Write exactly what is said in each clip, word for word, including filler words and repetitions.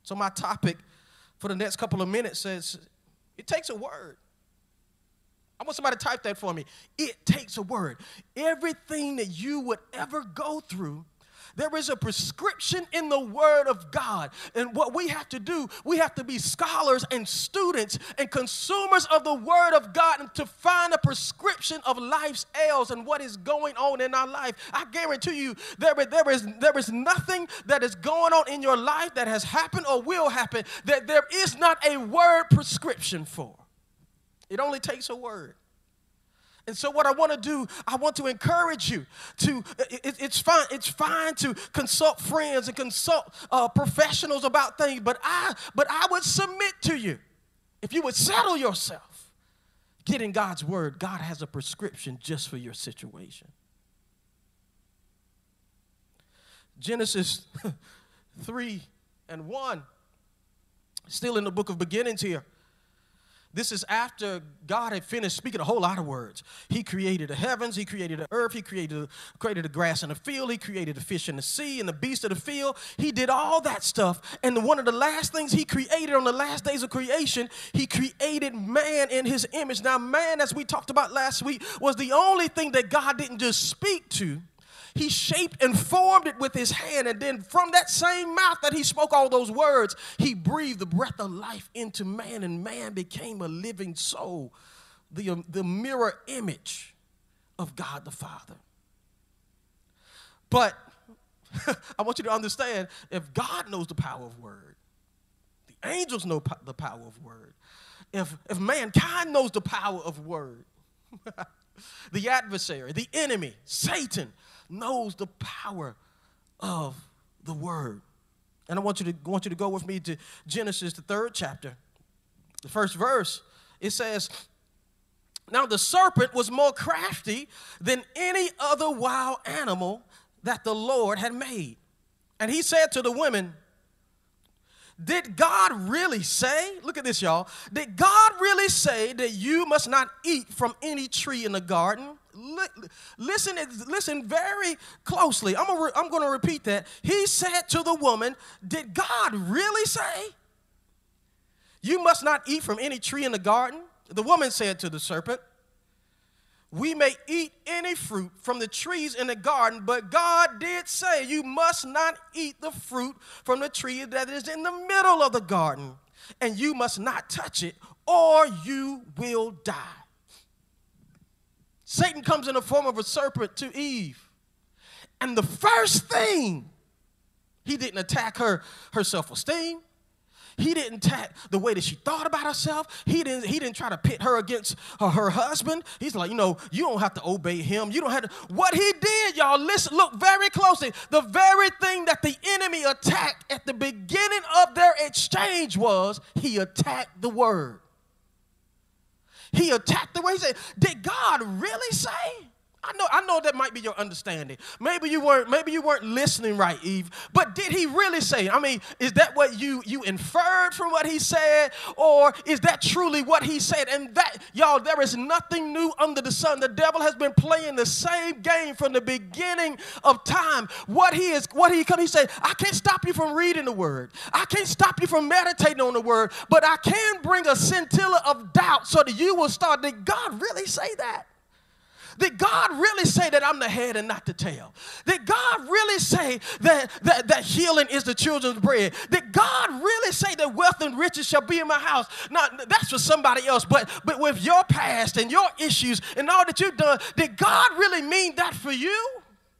So my topic for the next couple of minutes says, it takes a word. I want somebody to type that for me. It takes a word. Everything that you would ever go through, there is a prescription in the Word of God. And what we have to do, we have to be scholars and students and consumers of the Word of God and to find a prescription of life's ails and what is going on in our life. I guarantee you, there is, there is, there is nothing that is going on in your life that has happened or will happen that there is not a word prescription for. It only takes a word. And so what I want to do, I want to encourage you to, it, it's fine, it's fine to consult friends and consult uh, professionals about things, but I, but I would submit to you, if you would settle yourself, get in God's word. God has a prescription just for your situation. Genesis three and one, still in the book of beginnings here. This is after God had finished speaking a whole lot of words. He created the heavens, he created the earth, he created, created the grass in the field, he created the fish in the sea and the beasts of the field. He did all that stuff. And one of the last things he created on the last days of creation, he created man in his image. Now, man, as we talked about last week, was the only thing that God didn't just speak to. He shaped and formed it with his hand, and then from that same mouth that he spoke all those words, he breathed the breath of life into man, and man became a living soul, the, um, the mirror image of God the Father. But I want you to understand, if God knows the power of word, the angels know po- the power of word, if, if mankind knows the power of word, the adversary, the enemy, Satan, knows the power of the word. And I want you to want you to go with me to Genesis, the third chapter, the first verse. It says, now the serpent was more crafty than any other wild animal that the Lord had made. And he said to the women, did God really say, look at this, y'all, did God really say that you must not eat from any tree in the garden? Listen, listen very closely. I'm gonna, I'm going to repeat that. He said to the woman, did God really say you must not eat from any tree in the garden? The woman said to the serpent, we may eat any fruit from the trees in the garden, but God did say you must not eat the fruit from the tree that is in the middle of the garden, and you must not touch it, or you will die. Satan comes in the form of a serpent to Eve, and the first thing, he didn't attack her, her self-esteem. He didn't attack the way that she thought about herself. He didn't, he didn't try to pit her against her, her husband. He's like, you know, you don't have to obey him. You don't have to. What he did, y'all, listen, look very closely. The very thing that the enemy attacked at the beginning of their exchange was he attacked the word. He attacked the word. He said, did God really say? I know, I know that might be your understanding. Maybe you weren't, maybe you weren't listening right, Eve. But did he really say? I mean, is that what you, you inferred from what he said? Or is that truly what he said? And that, y'all, there is nothing new under the sun. The devil has been playing the same game from the beginning of time. What he is, what he come, he said, I can't stop you from reading the word. I can't stop you from meditating on the word. But I can bring a scintilla of doubt so that you will start, did God really say that? Did God really say that I'm the head and not the tail? Did God really say that, that, that healing is the children's bread? Did God really say that wealth and riches shall be in my house? Now, that's for somebody else, but, but with your past and your issues and all that you've done, did God really mean that for you?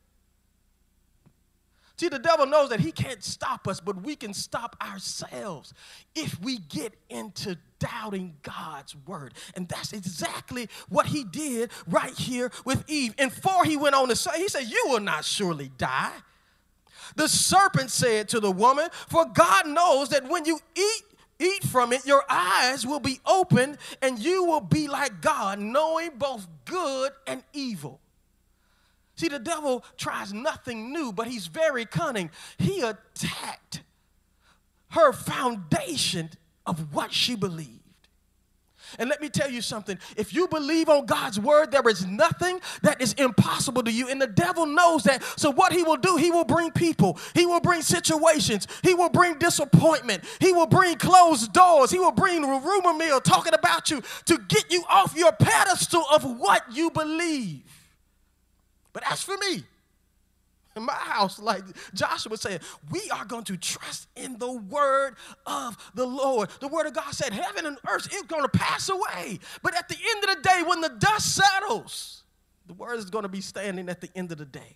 See, the devil knows that he can't stop us, but we can stop ourselves if we get into doubting God's word. And that's exactly what he did right here with Eve. And before he went on to say, he said, you will not surely die. The serpent said to the woman, for God knows that when you eat Eat from it, your eyes will be opened, and you will be like God, knowing both good and evil. See, the devil tries nothing new, but he's very cunning. He attacked her foundation of what she believed. And let me tell you something. If you believe on God's word, there is nothing that is impossible to you. And the devil knows that. So what he will do, he will bring people. He will bring situations. He will bring disappointment. He will bring closed doors. He will bring a rumor mill talking about you to get you off your pedestal of what you believe. But as for me, in my house, like Joshua said, we are going to trust in the word of the Lord. The word of God said, heaven and earth is going to pass away. But at the end of the day, when the dust settles, the word is going to be standing at the end of the day.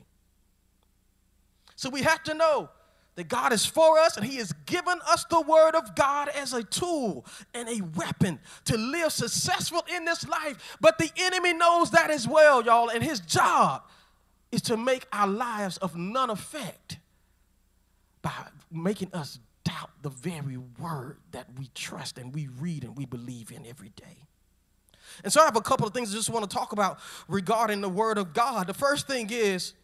So we have to know that God is for us, and he has given us the word of God as a tool and a weapon to live successful in this life. But the enemy knows that as well, y'all, and his job is to make our lives of none effect by making us doubt the very word that we trust and we read and we believe in every day. And so I have a couple of things I just want to talk about regarding the word of God. The first thing is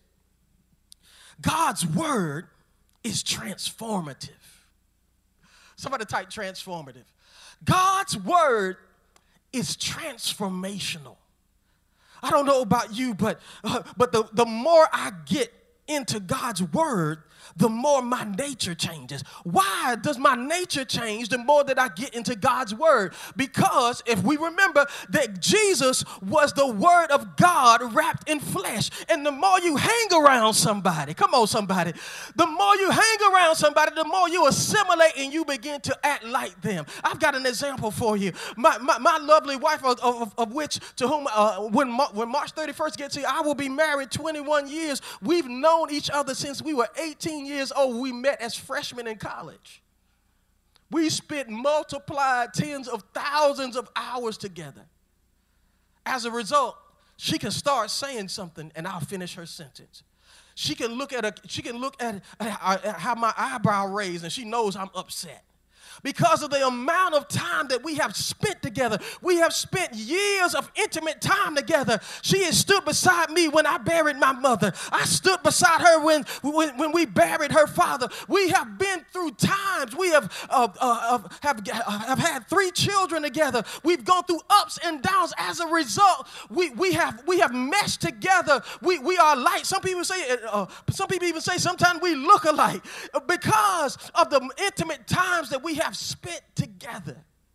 God's word is transformative. Somebody type transformative. God's word is transformational. I don't know about you, but, uh, but the, the more I get into God's word, the more my nature changes. Why does my nature change the more that I get into God's word? Because if we remember that Jesus was the word of God wrapped in flesh, and the more you hang around somebody, come on somebody, the more you hang around somebody, the more you assimilate and you begin to act like them. I've got an example for you. My, my, my lovely wife, of, of, of which to whom uh, when, when March thirty-first gets here, I will be married twenty-one years. We've known each other since we were eighteen years old. We met as freshmen in college. We spent multiplied tens of thousands of hours together. As a result, she can start saying something and I'll finish her sentence. She can look at a, she can look at, at how my eyebrow raised and she knows I'm upset. Because of the amount of time that we have spent together. We have spent years of intimate time together. She has stood beside me when I buried my mother. I stood beside her when, when, when we buried her father. We have been through times. We have, uh, uh, have, have had three children together. We've gone through ups and downs. As a result, we, we, have, we have meshed together. We, we are alike. Some people say, uh, some people even say sometimes we look alike because of the intimate times that we have spent together.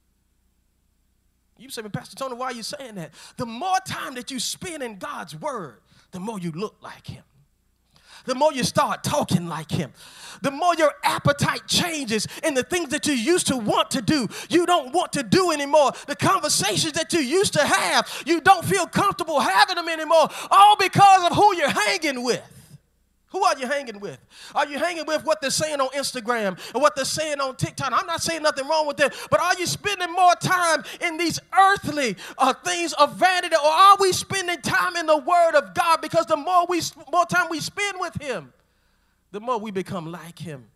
You say, Pastor Tony, why are you saying that? The more time that you spend in God's word, the more you look like him. The more you start talking like him. The more your appetite changes and the things that you used to want to do, you don't want to do anymore. The conversations that you used to have, you don't feel comfortable having them anymore, all because of who you're hanging with. Who are you hanging with? Are you hanging with what they're saying on Instagram and what they're saying on TikTok? I'm not saying nothing wrong with that, but are you spending more time in these earthly uh, things of vanity, or are we spending time in the Word of God? Because the more we, more time we spend with Him, the more we become like Him.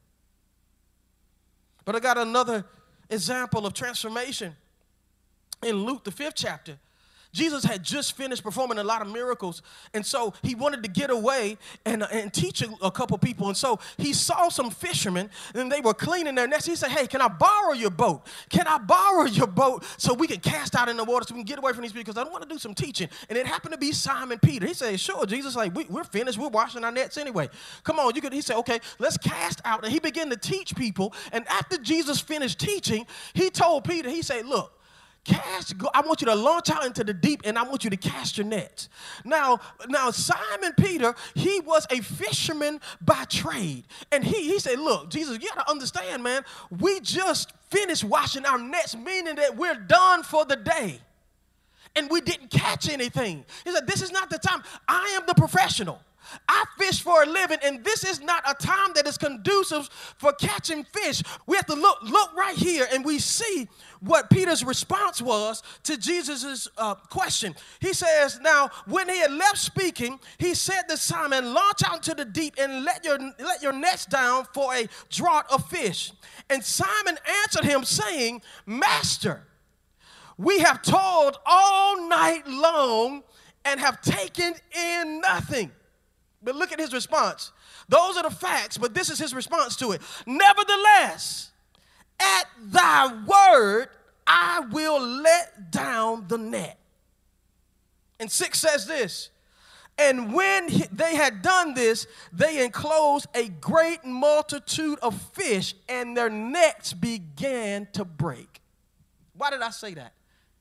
But I got another example of transformation in Luke, the fifth chapter. Jesus had just finished performing a lot of miracles, and so he wanted to get away and, uh, and teach a, a couple people. And so he saw some fishermen, and they were cleaning their nets. He said, hey, can I borrow your boat? Can I borrow your boat so we can cast out in the water so we can get away from these people? Because I don't want to do some teaching. And it happened to be Simon Peter. He said, sure, Jesus, like we, we're finished. We're washing our nets anyway. Come on, you could. He said, okay, let's cast out. And he began to teach people. And after Jesus finished teaching, he told Peter, he said, look, Cast, go, I want you to launch out into the deep, and I want you to cast your nets. Now, now Simon Peter, he was a fisherman by trade. And he, he said, look, Jesus, you got to understand, man, we just finished washing our nets, meaning that we're done for the day. And we didn't catch anything. He said, this is not the time. I am the professional. I fish for a living, and this is not a time that is conducive for catching fish. We have to look, look right here, and we see what Peter's response was to Jesus' uh, question. He says, now, when he had left speaking, he said to Simon, launch out into the deep and let your, let your nets down for a draught of fish. And Simon answered him, saying, Master, we have toiled all night long and have taken in nothing. But look at his response. Those are the facts, but this is his response to it. Nevertheless, at thy word, I will let down down the net. And six says this, and when he, they had done this, they enclosed a great multitude of fish, and their nets began to break. Why did I say that?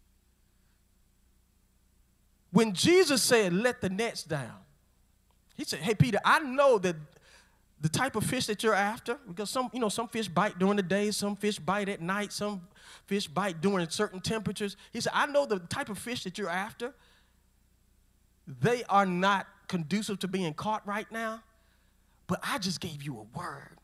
When Jesus said, let the nets down, he said, hey, Peter, I know that the type of fish that you're after, because some, you know, some fish bite during the day, some fish bite at night, some fish bite during certain temperatures. He said, I know the type of fish that you're after. They are not conducive to being caught right now, but I just gave you a word.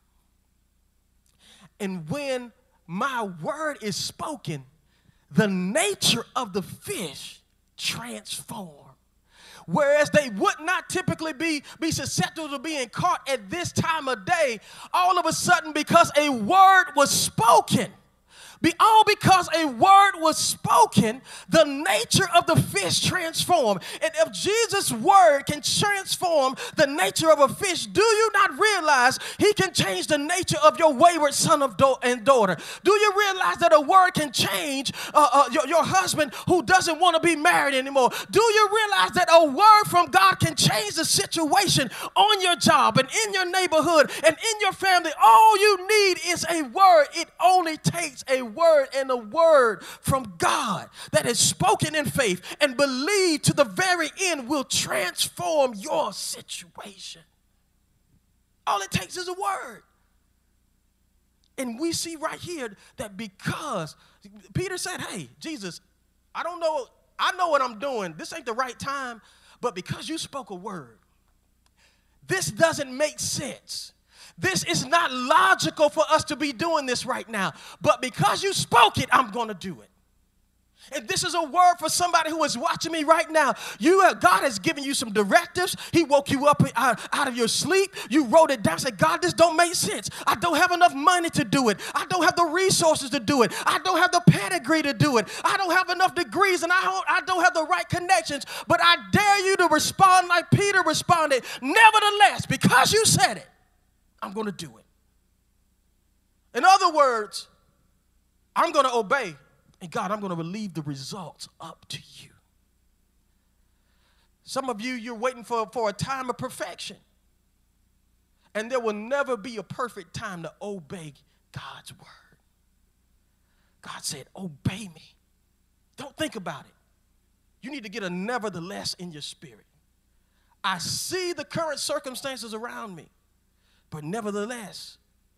And when my word is spoken, the nature of the fish transform. Whereas they would not typically be, be susceptible to being caught at this time of day, all of a sudden, because a word was spoken, Be all because a word was spoken, the nature of the fish transformed. And if Jesus' word can transform the nature of a fish, do you not realize he can change the nature of your wayward son of do- and daughter? Do you realize that a word can change uh, uh, your, your husband who doesn't want to be married anymore? Do you realize that a word from God can change the situation on your job and in your neighborhood and in your family? All you need is a word. It only takes a word, and a word from God that is spoken in faith and believed to the very end will transform your situation. All it takes is a word. And we see right here that because Peter said, hey, Jesus, I don't know, I know what I'm doing. This ain't the right time, but because you spoke a word, this doesn't make sense. This is not logical for us to be doing this right now. But because you spoke it, I'm going to do it. And this is a word for somebody who is watching me right now. You, uh, God has given you some directives. He woke you up out, out of your sleep. You wrote it down. Said, God, this don't make sense. I don't have enough money to do it. I don't have the resources to do it. I don't have the pedigree to do it. I don't have enough degrees, and I don't, I don't have the right connections. But I dare you to respond like Peter responded. Nevertheless, because you said it, I'm going to do it. In other words, I'm going to obey. And God, I'm going to leave the results up to you. Some of you, you're waiting for, for a time of perfection. And there will never be a perfect time to obey God's word. God said, obey me. Don't think about it. You need to get a nevertheless in your spirit. I see the current circumstances around me. But nevertheless,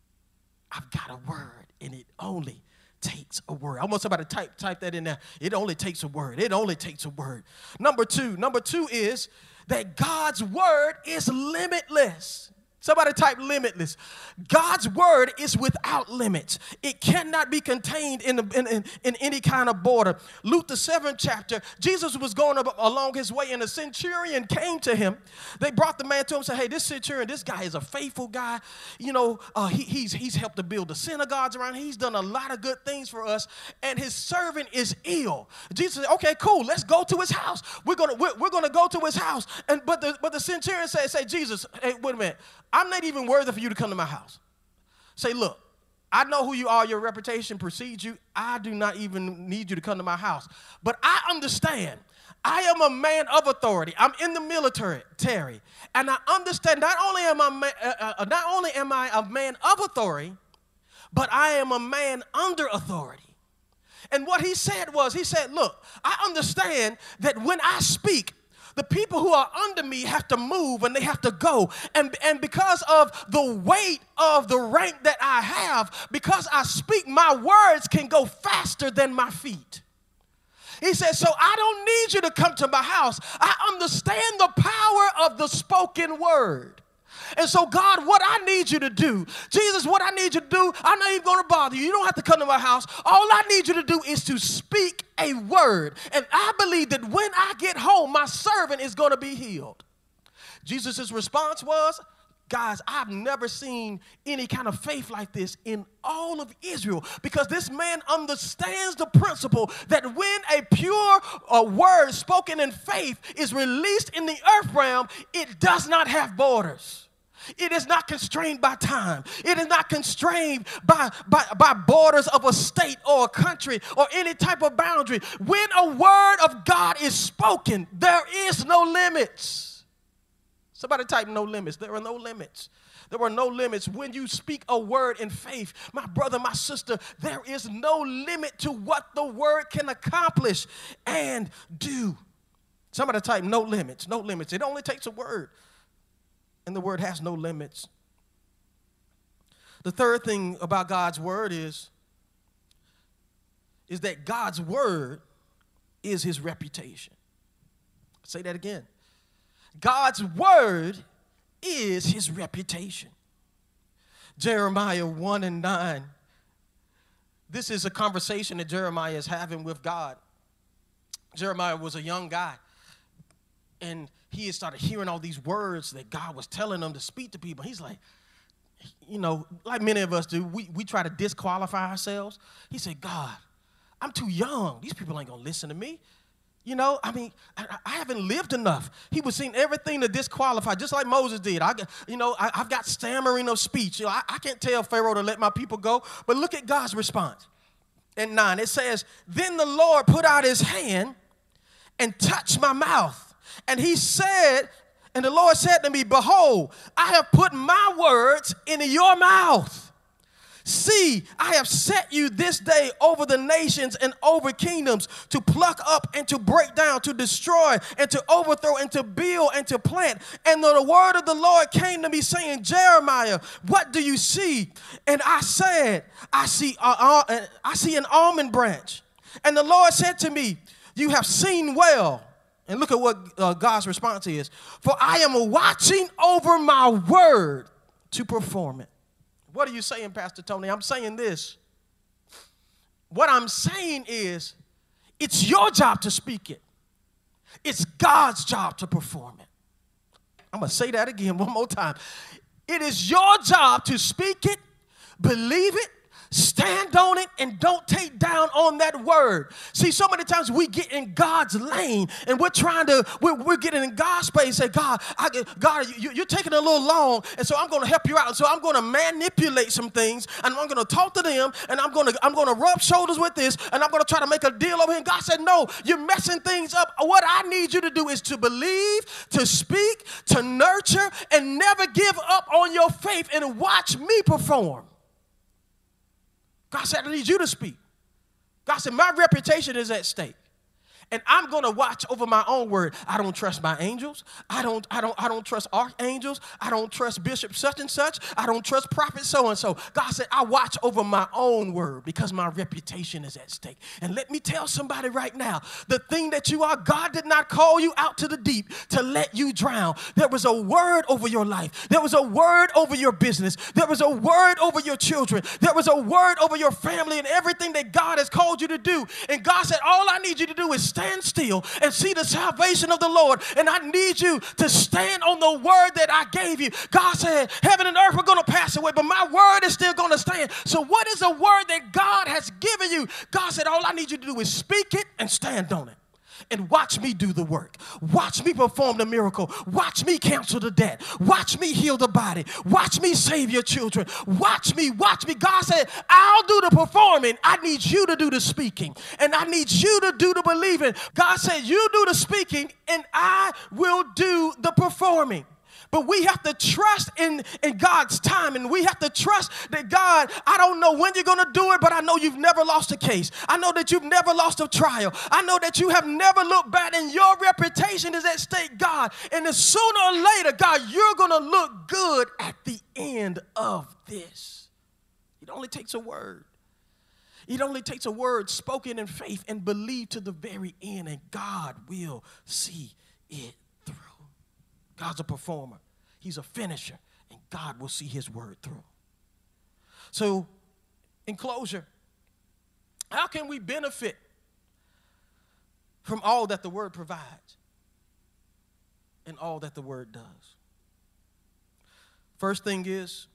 I've got a word, and it only takes a word. I want somebody to type, type that in there. It only takes a word. It only takes a word. Number two, number two is that God's word is limitless. Somebody type limitless. God's word is without limits. It cannot be contained in, the, in, in, in any kind of border. Luke, the seventh chapter, Jesus was going up along his way, and a centurion came to him. They brought the man to him and said, hey, this centurion, this guy is a faithful guy. You know, uh, he, he's, he's helped to build the synagogues around. He's done a lot of good things for us, and his servant is ill. Jesus said, okay, cool, let's go to his house. We're going we're, we're gonna go to his house. And But the, but the centurion said, say, Jesus, hey, wait a minute. I'm not even worthy for you to come to my house. Say, look, I know who you are. Your reputation precedes you. I do not even need you to come to my house. But I understand. I am a man of authority. I'm in the military, Terry, and I understand. Not only am I, uh, uh, not only am I a man of authority, but I am a man under authority. And what he said was, he said, look, I understand that when I speak, the people who are under me have to move and they have to go. And, and because of the weight of the rank that I have, because I speak, my words can go faster than my feet. He said, so I don't need you to come to my house. I understand the power of the spoken word. And so, God, what I need you to do, Jesus, what I need you to do, I'm not even going to bother you. You don't have to come to my house. All I need you to do is to speak a word. And I believe that when I get home, my servant is going to be healed. Jesus' response was, guys, I've never seen any kind of faith like this in all of Israel, because this man understands the principle that when a pure uh, word spoken in faith is released in the earth realm, it does not have borders. It is not constrained by time. It is not constrained by, by, by borders of a state or a country or any type of boundary. When a word of God is spoken, there is no limits. Somebody type no limits. There are no limits. There are no limits. When you speak a word in faith, my brother, my sister, there is no limit to what the word can accomplish and do. Somebody type no limits, no limits. It only takes a word, and the word has no limits. The third thing about God's word is, is that God's word is his reputation. Say that again. God's word is his reputation. Jeremiah one and nine. This is a conversation that Jeremiah is having with God. Jeremiah was a young guy, and he had started hearing all these words that God was telling him to speak to people. He's like, you know, like many of us do, we, we try to disqualify ourselves. He said, God, I'm too young. These people ain't going to listen to me. You know, I mean, I, I haven't lived enough. He was seeing everything to disqualify, just like Moses did. I, you know, I, I've got stammering of speech. You know, I, I can't tell Pharaoh to let my people go. But look at God's response. In nine, it says, then the Lord put out his hand and touched my mouth. And he said, and the Lord said to me, behold, I have put my words in your mouth. See, I have set you this day over the nations and over kingdoms to pluck up and to break down, to destroy and to overthrow and to build and to plant. And the word of the Lord came to me saying, Jeremiah, what do you see? And I said, I see, uh, uh, I see an almond branch. And the Lord said to me, you have seen well. And look at what uh, God's response is. For I am watching over my word to perform it. What are you saying, Pastor Tony? I'm saying this. What I'm saying is, it's your job to speak it. It's God's job to perform it. I'm going to say that again one more time. It is your job to speak it, believe it, stand on it, and don't take down on that word. See, so many times we get in God's lane, and we're trying to, we're, we're getting in God's space and say, God, I, God, you, you're taking a little long, and so I'm going to help you out. And so I'm going to manipulate some things, and I'm going to talk to them, and I'm going to, I'm going to rub shoulders with this, and I'm going to try to make a deal over here. And God said, no, you're messing things up. What I need you to do is to believe, to speak, to nurture, and never give up on your faith and watch me perform. God said, I need you to speak. God said, my reputation is at stake. And I'm going to watch over my own word. I don't trust my angels. I don't, I don't, I don't trust archangels. I don't trust bishop such and such. I don't trust prophet so and so. God said, I watch over my own word because my reputation is at stake. And let me tell somebody right now, the thing that you are, God did not call you out to the deep to let you drown. There was a word over your life. There was a word over your business. There was a word over your children. There was a word over your family and everything that God has called you to do. And God said, all I need you to do is stand still and see the salvation of the Lord. And I need you to stand on the word that I gave you. God said, heaven and earth are going to pass away, but my word is still going to stand. So what is a word that God has given you? God said, all I need you to do is speak it and stand on it. And watch me do the work. Watch me perform the miracle. Watch me cancel the debt. Watch me heal the body. Watch me save your children. Watch me, watch me. God said, I'll do the performing. I need you to do the speaking. And I need you to do the believing. God said, you do the speaking and I will do the performing. But we have to trust in, in God's time, and we have to trust that God, I don't know when you're going to do it, but I know you've never lost a case. I know that you've never lost a trial. I know that you have never looked bad, and your reputation is at stake, God. And then sooner or later, God, you're going to look good at the end of this. It only takes a word. It only takes a word spoken in faith and believed to the very end, and God will see it through. God's a performer. He's a finisher, and God will see his word through. So, in closure, how can we benefit from all that the word provides and all that the word does? First thing is,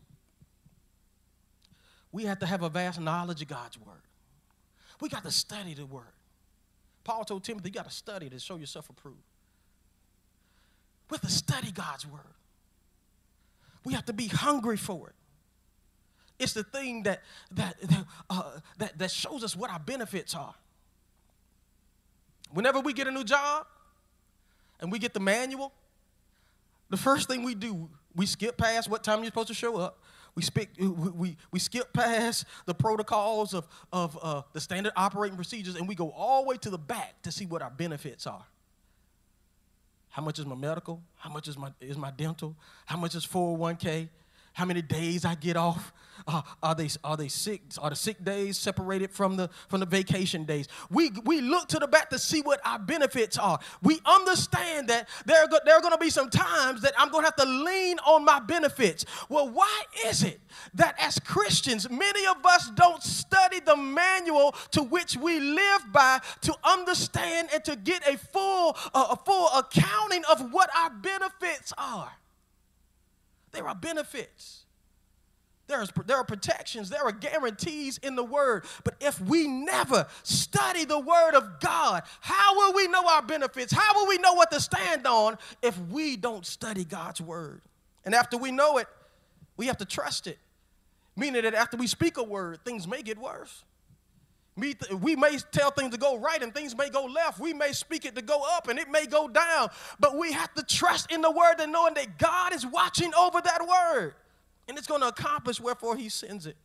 we have to have a vast knowledge of God's word. We got to study the word. Paul told Timothy, you got to study to show yourself approved. We have to study God's word. We have to be hungry for it. It's the thing that, that, uh, that, that shows us what our benefits are. Whenever we get a new job and we get the manual, the first thing we do, we skip past what time you're supposed to show up. We, speak, we, we, we skip past the protocols of, of uh, the standard operating procedures, and we go all the way to the back to see what our benefits are. How much is my medical? How much is my, is my dental? How much is four oh one k? How many days I get off? Uh, are they are they sick? Are the sick days separated from the from the vacation days? We we look to the back to see what our benefits are. We understand that there are go, there are going to be some times that I'm going to have to lean on my benefits. Well, why is it that as Christians, many of us don't study the manual to which we live by to understand and to get a full uh, a full accounting of what our benefits are? There are benefits. There's, there are protections. There are guarantees in the Word. But if we never study the Word of God, how will we know our benefits? How will we know what to stand on if we don't study God's Word? And after we know it, we have to trust it. Meaning that after we speak a word, things may get worse. We may tell things to go right and things may go left. We may speak it to go up and it may go down. But we have to trust in the word and knowing that God is watching over that word. And it's going to accomplish wherefore he sends it.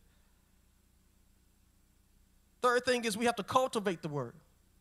Third thing is we have to cultivate the word.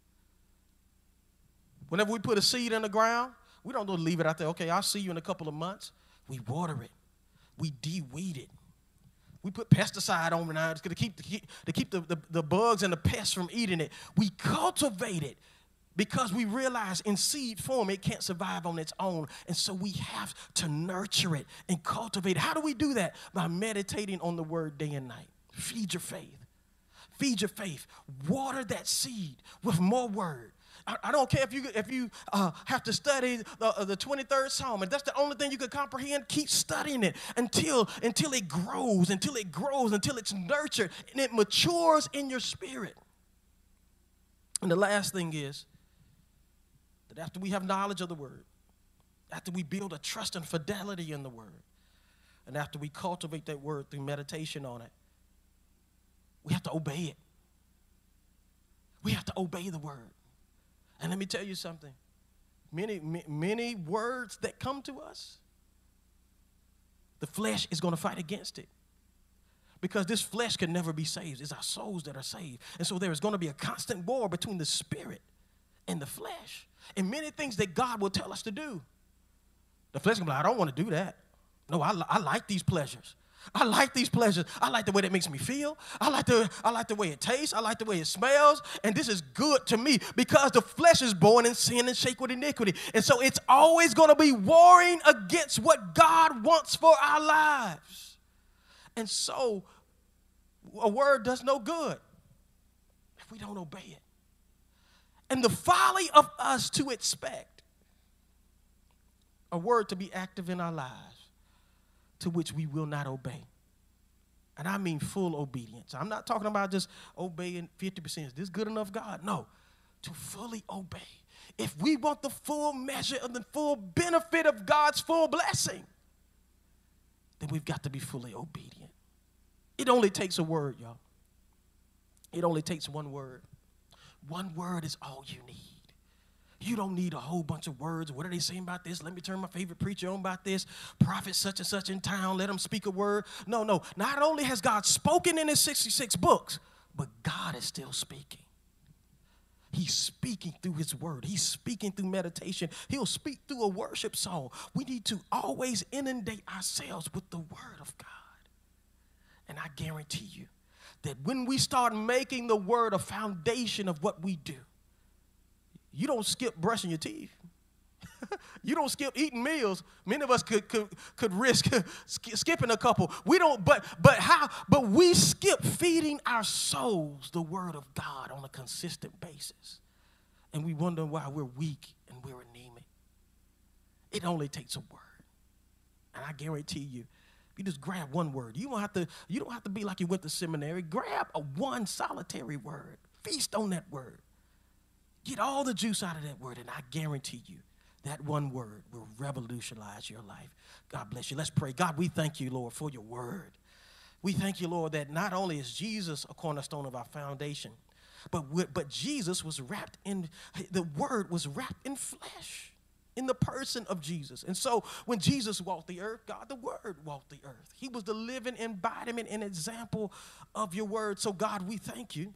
Whenever we put a seed in the ground, we don't just leave it out there. Okay, I'll see you in a couple of months. We water it. We de-weed it. We put pesticide on it now to keep, to keep, to keep the, the, the bugs and the pests from eating it. We cultivate it because we realize in seed form it can't survive on its own. And so we have to nurture it and cultivate it. How do we do that? By meditating on the word day and night. Feed your faith. Feed your faith. Water that seed with more word. I, I don't care if you if you uh, have to study the, uh, the twenty-third Psalm, and that's the only thing you can comprehend. Keep studying it until, until it grows, until it grows, until it's nurtured, and it matures in your spirit. And the last thing is that after we have knowledge of the word, after we build a trust and fidelity in the word, and after we cultivate that word through meditation on it, we have to obey it. We have to obey the word. And let me tell you something. Many, many words that come to us, the flesh is going to fight against it. Because this flesh can never be saved. It's our souls that are saved. And so there is going to be a constant war between the spirit and the flesh. And many things that God will tell us to do. The flesh can be like, I don't want to do that. No, I, I like these pleasures. I like these pleasures. I like the way that makes me feel. I like the I like the way it tastes. I like the way it smells. And this is good to me because the flesh is born in sin and shaped with iniquity. And so it's always going to be warring against what God wants for our lives. And so a word does no good if we don't obey it. And the folly of us to expect a word to be active in our lives to which we will not obey. And I mean full obedience. I'm not talking about just obeying fifty percent. Is this good enough, God? No. To fully obey. If we want the full measure of the full benefit of God's full blessing, then we've got to be fully obedient. It only takes a word, y'all. It only takes one word. One word is all you need. You don't need a whole bunch of words. What are they saying about this? Let me turn my favorite preacher on about this. Prophet such and such in town, let him speak a word. No, no. Not only has God spoken in his sixty-six books, but God is still speaking. He's speaking through his word. He's speaking through meditation. He'll speak through a worship song. We need to always inundate ourselves with the word of God. And I guarantee you that when we start making the word a foundation of what we do, you don't skip brushing your teeth. You don't skip eating meals. Many of us could could, could risk skipping a couple. We don't, but but how? But we skip feeding our souls the word of God on a consistent basis. And we wonder why we're weak and we're anemic. It only takes a word. And I guarantee you, you just grab one word. You don't have to, you don't have to be like you went to seminary. Grab a one solitary word. Feast on that word. Get all the juice out of that word, and I guarantee you That one word will revolutionize your life. God bless you. Let's pray. God, we thank you, Lord, for your word. We thank you, Lord, that not only is Jesus a cornerstone of our foundation, but, but Jesus was wrapped in, the word was wrapped in flesh, in the person of Jesus. And so when Jesus walked the earth, God, the word walked the earth. He was the living embodiment and example of your word. So God, we thank you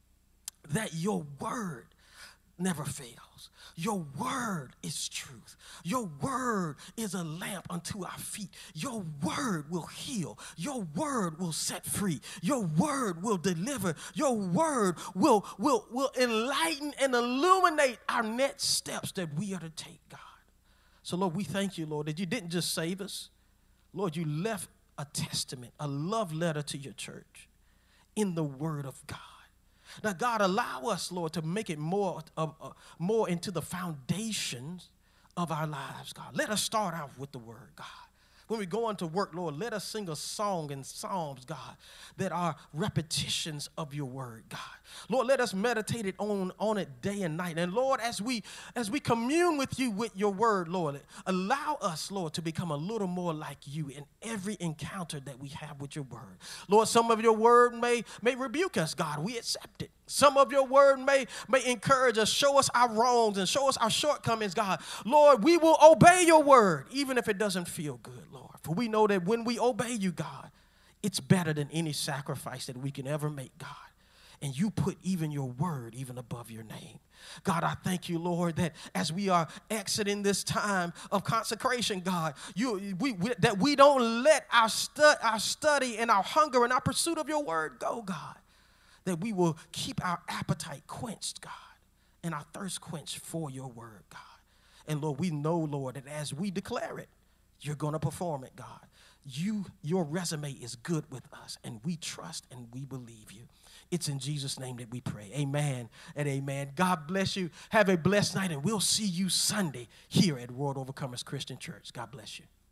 that your word never fails. Your word is truth. Your word is a lamp unto our feet. Your word will heal. Your word will set free. Your word will deliver. Your word will, will, will enlighten and illuminate our next steps that we are to take, God. So, Lord, we thank you, Lord, that you didn't just save us. Lord, you left a testament, a love letter to your church in the word of God. Now, God, allow us, Lord, to make it more, uh, uh, more into the foundations of our lives, God. Let us start out with the word, God. When we go into work, Lord, let us sing a song in Psalms, God, that are repetitions of your word, God. Lord, let us meditate it on, on it day and night. And Lord, as we as we commune with you with your word, Lord, allow us, Lord, to become a little more like you in every encounter that we have with your word. Lord, some of your word may, may rebuke us, God. We accept it. Some of your word may, may encourage us, show us our wrongs and show us our shortcomings, God. Lord, we will obey your word, even if it doesn't feel good, Lord. For we know that when we obey you, God, it's better than any sacrifice that we can ever make, God. And you put even your word even above your name. God, I thank you, Lord, that as we are exiting this time of consecration, God, you, we, we, that we don't let our, stu our study and our hunger and our pursuit of your word go, God. That we will keep our appetite quenched, God, and our thirst quenched for your word, God. And, Lord, we know, Lord, that as we declare it, you're going to perform it, God. You, your resume is good with us, and we trust and we believe you. It's in Jesus' name that we pray. Amen and amen. God bless you. Have a blessed night, and we'll see you Sunday here at World Overcomers Christian Church. God bless you.